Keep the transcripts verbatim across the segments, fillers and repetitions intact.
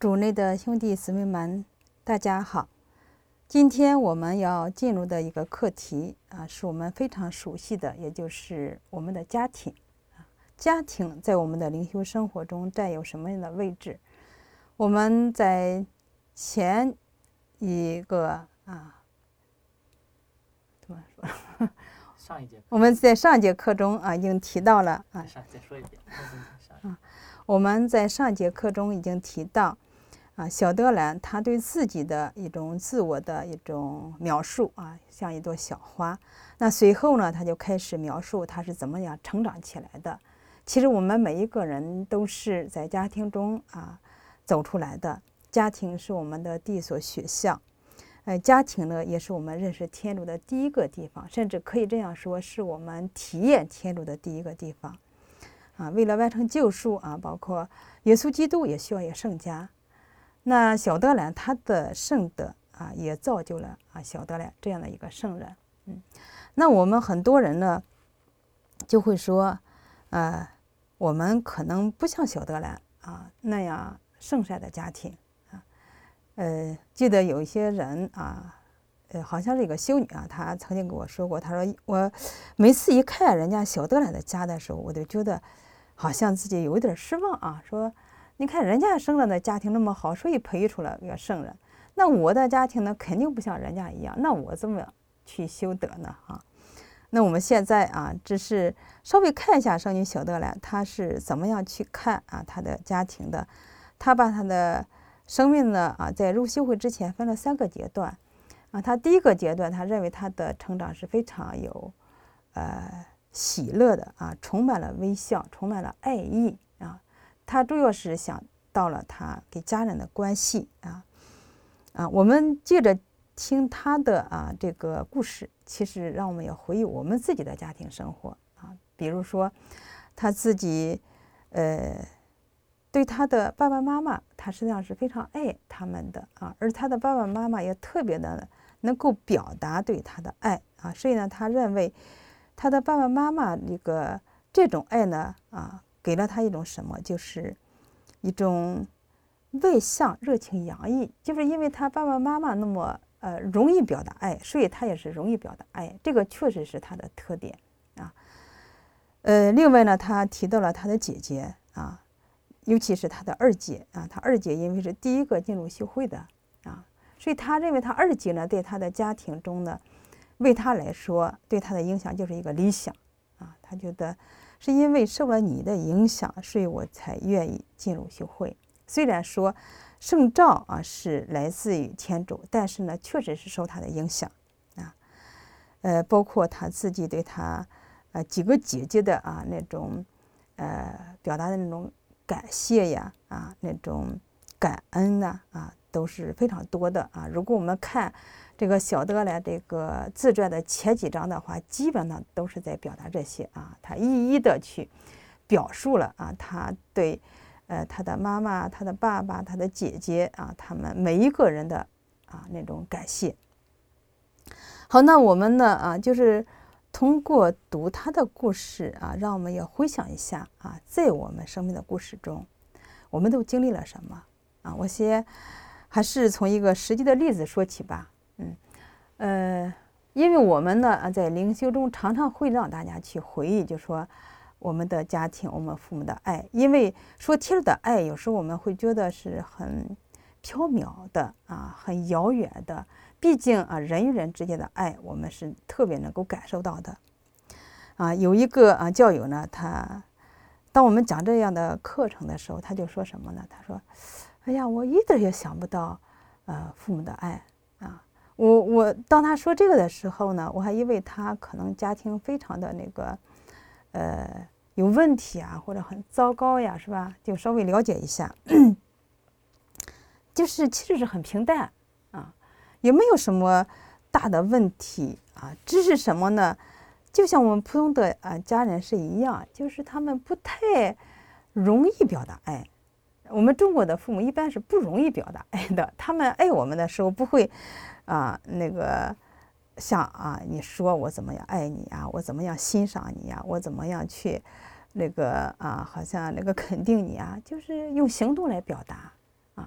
主内的兄弟姊妹们，大家好。今天我们要进入的一个课题啊，是我们非常熟悉的，也就是我们的家庭。家庭在我们的灵修生活中占有什么样的位置？我们在前一个啊，怎么说？ 上一节课我们在上节课中啊，已经提到了啊。 再说一遍。 啊，我们在上节课中已经提到。啊，小德兰他对自己的一种自我的一种描述啊，像一朵小花。那随后呢，他就开始描述他是怎么样成长起来的。其实我们每一个人都是在家庭中啊走出来的，家庭是我们的第一所学校，呃，家庭呢也是我们认识天主的第一个地方，甚至可以这样说，是我们体验天主的第一个地方。啊，为了完成救赎啊，包括耶稣基督也需要一个圣家。那小德兰他的圣德啊，也造就了啊小德兰这样的一个圣人。嗯，那我们很多人呢，就会说，呃，我们可能不像小德兰啊那样圣善的家庭啊。呃，记得有一些人啊，呃，好像是一个修女啊，她曾经跟我说过，她说我每次一看人家小德兰的家的时候，我就觉得好像自己有一点失望啊，说。你看人家生人的家庭那么好，所以培育出了一个圣人。那我的家庭呢，肯定不像人家一样。那我怎么去修德呢？啊，那我们现在啊，只是稍微看一下圣女小德兰，她是怎么样去看啊她的家庭的。她把她的生命呢啊，在入修会之前分了三个阶段啊。她第一个阶段，她认为她的成长是非常有呃喜乐的啊，充满了微笑，充满了爱意啊。他主要是想到了他给家人的关系啊啊，我们接着听他的啊这个故事，其实让我们要回忆我们自己的家庭生活啊，比如说他自己呃对他的爸爸妈妈，他实际上是非常爱他们的啊，而他的爸爸妈妈也特别的能够表达对他的爱啊，所以呢，他认为他的爸爸妈妈这个这种爱呢啊。给了他一种什么，就是一种外向、热情洋溢，就是因为他爸爸妈妈那么呃容易表达爱，所以他也是容易表达爱，这个确实是他的特点啊。呃，另外呢，他提到了他的姐姐啊，尤其是他的二姐啊，他二姐因为是第一个进入修会的啊，所以他认为他二姐呢，在他的家庭中呢，为他来说，对他的影响就是一个理想啊，他觉得。是因为受了你的影响，所以我才愿意进入修会。虽然说圣召啊是来自于天主，但是呢，确实是受他的影响啊。呃，包括他自己对他呃几个姐姐的啊那种呃表达的那种感谢呀啊那种感恩呐 啊, 啊都是非常多的啊。如果我们看这个小德兰这个自传的前几章的话，基本上都是在表达这些啊，他一一的去表述了啊，他对呃他的妈妈、他的爸爸、他的姐姐啊，他们每一个人的啊那种感谢。好，那我们呢啊，就是通过读他的故事啊，让我们也回想一下啊，在我们生命的故事中，我们都经历了什么啊？我先还是从一个实际的例子说起吧。嗯，呃，因为我们呢，在灵修中常常会让大家去回忆，就说我们的家庭，我们父母的爱。因为说天主的爱，有时候我们会觉得是很缥缈的啊，很遥远的。毕竟啊，人与人之间的爱，我们是特别能够感受到的。啊，有一个啊教友呢，他当我们讲这样的课程的时候，他就说什么呢？他说：“哎呀，我一点也想不到，呃，父母的爱啊。”我我当他说这个的时候呢，我还以为他可能家庭非常的那个，呃，有问题啊，或者很糟糕呀，是吧？就稍微了解一下，就是其实是很平淡啊，也没有什么大的问题啊，只是什么呢？就像我们普通的啊家人是一样，就是他们不太容易表达爱。我们中国的父母一般是不容易表达爱的，他们爱我们的时候不会。啊，那个像啊，你说我怎么样爱你啊，我怎么样欣赏你啊，我怎么样去那个啊，好像那个肯定你啊，就是用行动来表达啊。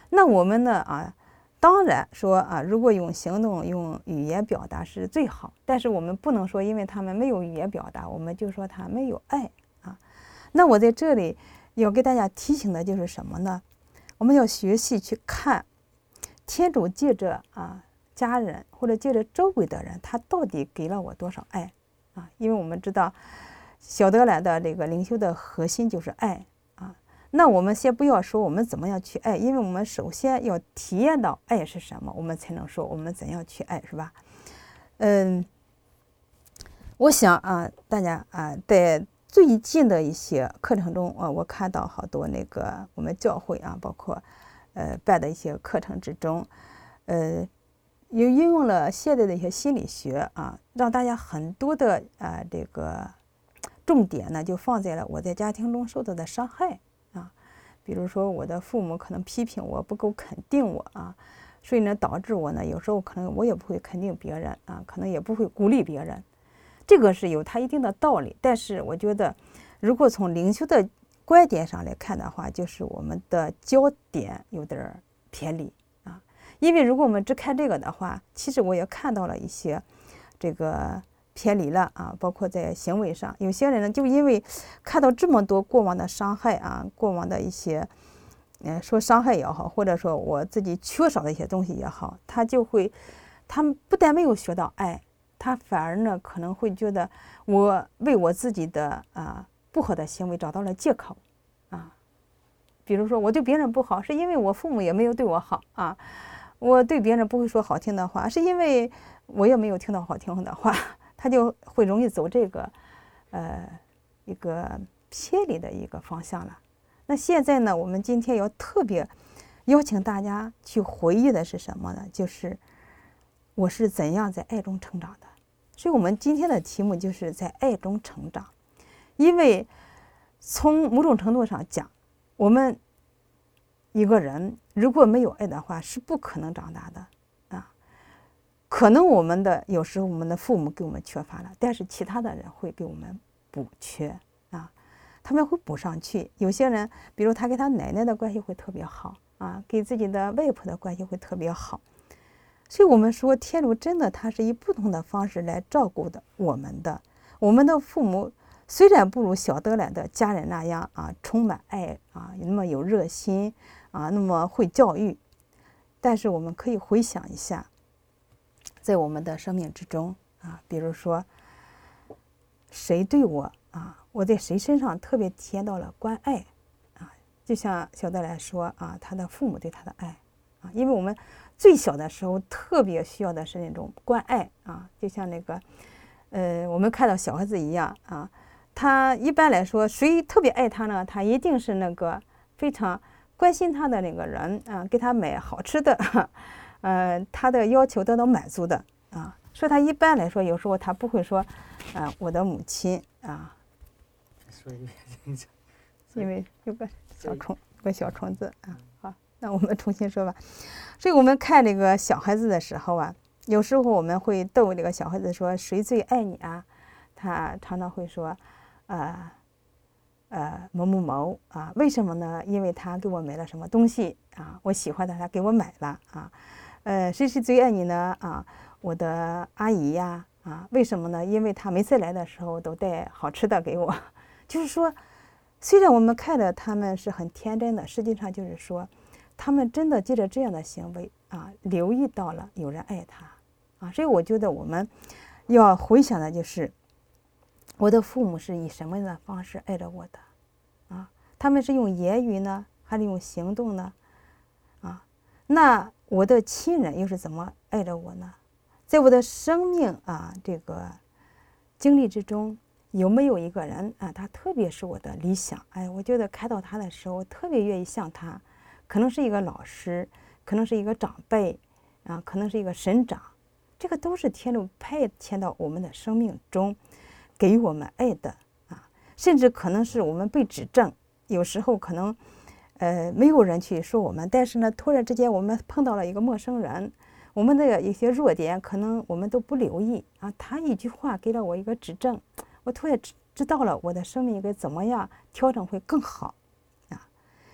那我们呢啊，当然说啊，如果用行动、用语言表达是最好，但是我们不能说因为他们没有语言表达，我们就说他没有爱啊。那我在这里要给大家提醒的就是什么呢？我们要学习去看天主借着啊家人或者借着周围的人，他到底给了我多少爱啊？因为我们知道小德兰的这个灵修的核心就是爱啊。那我们先不要说我们怎么样去爱，因为我们首先要体验到爱是什么，我们才能说我们怎样去爱，是吧？嗯，我想啊，大家啊，在最近的一些课程中啊，我看到好多那个我们教会啊，包括呃办的一些课程之中，呃，也应用了现在的一些心理学啊，让大家很多的啊这个重点呢，就放在了我在家庭中受到的伤害啊，比如说我的父母可能批评我，不够肯定我啊，所以呢导致我呢有时候可能我也不会肯定别人啊，可能也不会鼓励别人。这个是有它一定的道理，但是我觉得，如果从灵修的观点上来看的话，就是我们的焦点有点偏离啊。因为如果我们只看这个的话，其实我也看到了一些这个偏离了啊，包括在行为上，有些人呢就因为看到这么多过往的伤害啊，过往的一些，嗯，说伤害也好，或者说我自己缺少的一些东西也好，他就会，他们不但没有学到爱。他反而呢可能会觉得我为我自己的啊不好的行为找到了借口啊，比如说我对别人不好，是因为我父母也没有对我好啊，我对别人不会说好听的话，是因为我也没有听到好听的话，他就会容易走这个呃一个偏离的一个方向了。那现在呢，我们今天要特别邀请大家去回忆的是什么呢？就是我是怎样在爱中成长的。所以我们今天的题目就是在爱中成长。因为从某种程度上讲，我们一个人如果没有爱的话是不可能长大的啊。可能我们的有时候我们的父母给我们缺乏了，但是其他的人会给我们补缺啊，他们会补上去。有些人比如他跟他奶奶的关系会特别好啊，跟自己的外婆的关系会特别好。所以我们说天主真的他是以不同的方式来照顾的我们的。我们的父母虽然不如小德兰的家人那样啊充满爱啊，那么有热心啊，那么会教育，但是我们可以回想一下，在我们的生命之中啊，比如说谁对我啊，我在谁身上特别体验到了关爱啊，就像小德兰说啊，他的父母对他的爱啊，因为我们最小的时候特别需要的是那种关爱啊，就像那个，呃，我们看到小孩子一样啊，他一般来说谁特别爱他呢？他一定是那个非常关心他的那个人啊，给他买好吃的，呃，他的要求得到满足的啊。所以他一般来说，有时候他不会说，啊，我的母亲啊，因为有个小虫，有个小虫子啊。好，那我们重新说吧。所以我们看这个小孩子的时候啊，有时候我们会逗这个小孩子说谁最爱你啊？他常常会说，呃呃某某某啊，为什么呢？因为他给我买了什么东西啊，我喜欢的他给我买了啊。呃，谁是最爱你呢？啊，我的阿姨呀啊，为什么呢？因为他每次来的时候都带好吃的给我。就是说，虽然我们看着他们是很天真的，实际上就是说。他们真的借着这样的行为啊，留意到了有人爱他啊，所以我觉得我们要回想的就是，我的父母是以什么样的方式爱着我的啊？他们是用言语呢，还是用行动呢？啊，那我的亲人又是怎么爱着我呢？在我的生命啊这个经历之中，有没有一个人啊，他特别是我的理想？哎，我觉得看到他的时候，特别愿意像他。可能是一个老师，可能是一个长辈啊，可能是一个神长，这个都是天主派遣到我们的生命中，给予我们爱的啊，甚至可能是我们被指正，有时候可能呃没有人去说我们，但是呢，突然之间我们碰到了一个陌生人，我们的一些弱点可能我们都不留意啊，他一句话给了我一个指正，我突然知知道了我的生命应该怎么样调整会更好。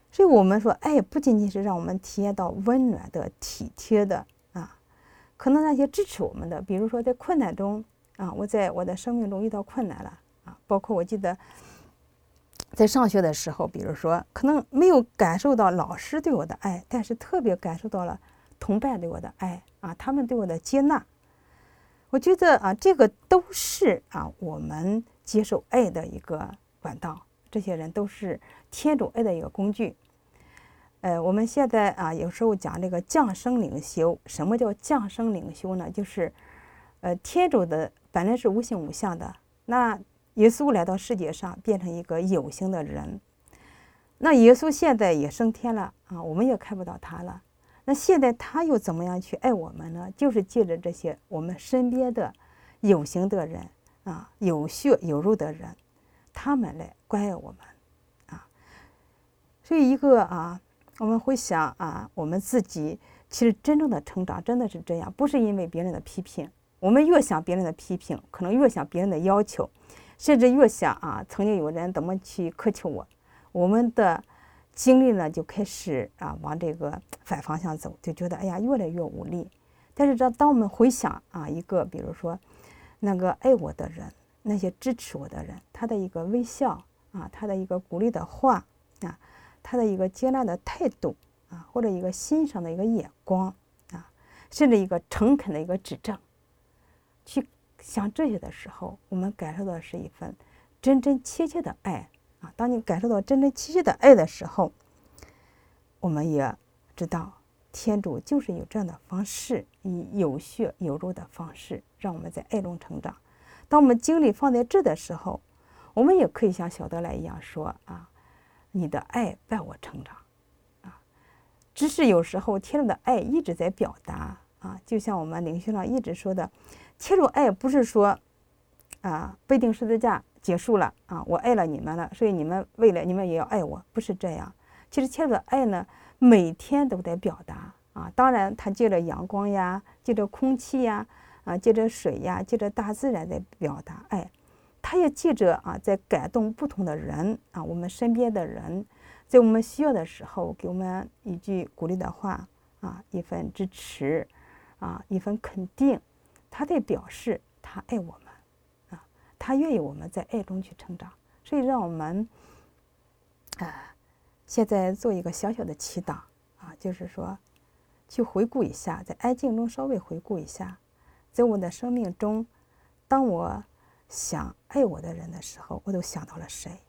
所以我们说，爱不仅仅是让我们体验到温暖的、体贴的啊，可能那些支持我们的，比如说在困难中啊，我在我的生命中遇到困难了啊，包括我记得在上学的时候，比如说可能没有感受到老师对我的爱，但是特别感受到了同伴对我的爱啊，他们对我的接纳。我觉得啊，这个都是啊我们接受爱的一个管道，这些人都是天主爱的一个工具。呃，我们现在啊有时候讲这个降生领袖，什么叫降生领袖呢？就是呃天主的本来是无形无相的，那耶稣来到世界上变成一个有形的人，那耶稣现在也升天了啊，我们也看不到他了。那现在他又怎么样去爱我们呢？就是借着这些我们身边的有形的人啊，有血有肉的人，他们来关爱我们啊。所以一个啊，我们会想啊，我们自己其实真正的成长真的是这样，不是因为别人的批评。我们越想别人的批评，可能越想别人的要求，甚至越想啊，曾经有人怎么去苛求我，我们的精力呢就开始啊往这个反方向走，就觉得哎呀越来越无力。但是这当我们回想啊一个比如说那个爱我的人，那些支持我的人，他的一个微笑啊，他的一个鼓励的话啊，他的一个接纳的态度啊，或者一个欣赏的一个眼光啊，甚至一个诚恳的一个指正，去想这些的时候，我们感受到的是一份真真切切的爱啊。当你感受到真真切切的爱的时候，我们也知道天主就是有这样的方式，以有血有肉的方式让我们在爱中成长。当我们精力放在这的时候，我们也可以像小德莱一样说啊，你的爱伴我成长啊。只是有时候天主的爱一直在表达啊，就像我们灵修上一直说的，天主爱不是说啊背定十字架结束了啊，我爱了你们了，所以你们未来你们也要爱我，不是这样。其实天主的爱呢，每天都在表达啊。当然，他借着阳光呀，借着空气呀，啊，借着水呀，借着大自然在表达爱。他也借着啊，在感动不同的人啊，我们身边的人，在我们需要的时候，给我们一句鼓励的话啊，一份支持啊，一份肯定。他在表示他爱我们啊，他愿意我们在爱中去成长。所以，让我们啊。现在做一个小小的祈祷啊，就是说，去回顾一下，在安静中稍微回顾一下，在我的生命中，当我想爱我的人的时候，我都想到了谁？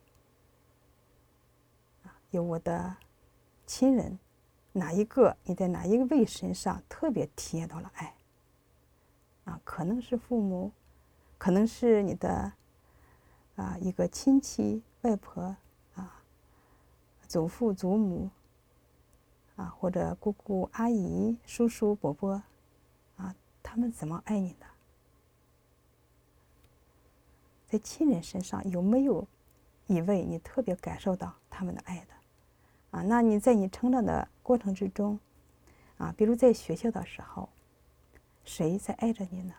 啊，有我的亲人，哪一个？你在哪一个位身上特别体验到了爱？啊，可能是父母，可能是你的啊一个亲戚、外婆。祖父祖母啊，或者姑姑阿姨、叔叔伯伯啊，他们怎么爱你的？在亲人身上有没有一位你特别感受到他们的爱的？啊，那你在你成长的过程之中啊，比如在学校的时候，谁在爱着你呢？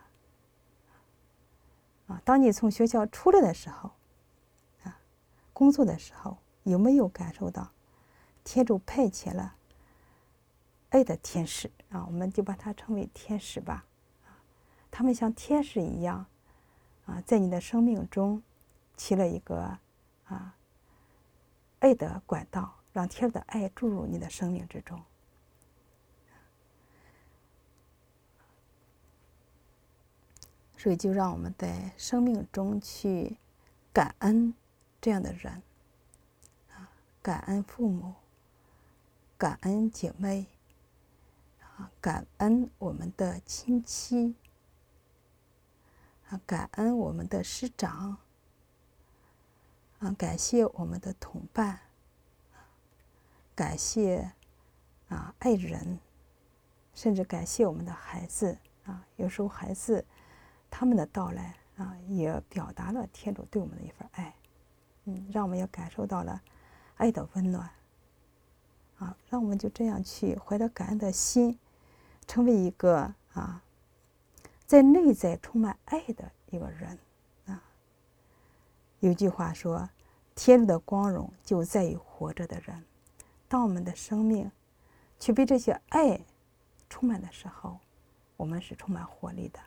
啊，当你从学校出来的时候，啊，工作的时候。有没有感受到天主派遣了爱的天使啊？我们就把它称为天使吧。他们像天使一样啊，在你的生命中起了一个啊爱的管道，让天主的爱注入你的生命之中。所以，就让我们在生命中去感恩这样的人。感恩父母，感恩姐妹，啊，感恩我们的亲戚，啊，感恩我们的师长，啊，感谢我们的同伴，感谢啊爱人，甚至感谢我们的孩子啊。有时候孩子他们的到来啊，也表达了天主对我们的一份爱，嗯，让我们也感受到了爱的温暖啊，让我们就这样去怀着感恩的心，成为一个啊，在内在充满爱的一个人啊。有句话说，天主的光荣就在于活着的人， 当我们的生命去被这些爱充满的时候，我们是充满活力的。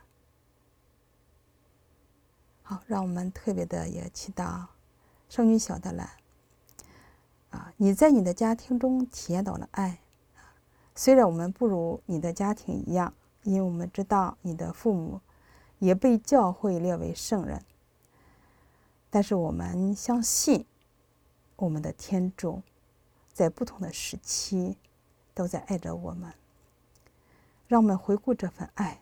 好，让我们特别的也祈祷圣女小德兰啊，你在你的家庭中体验到了爱。虽然我们不如你的家庭一样，因为我们知道你的父母也被教会列为圣人，但是我们相信我们的天主在不同的时期都在爱着我们。让我们回顾这份爱，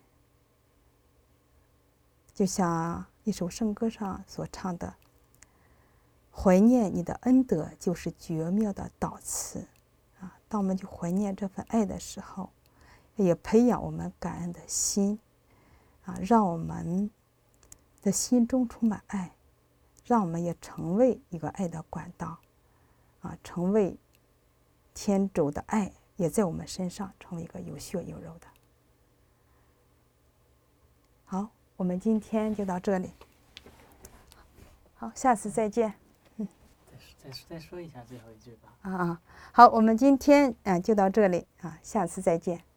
就像一首圣歌上所唱的，怀念你的恩德就是绝妙的祷词啊！当我们去怀念这份爱的时候，也培养我们感恩的心啊，让我们的心中充满爱，让我们也成为一个爱的管道啊，成为天主的爱也在我们身上成为一个有血有肉的。好，我们今天就到这里。好，下次再见。 嗯，再再再说一下最后一句吧。 啊啊，好，我们今天啊就到这里啊，下次再见。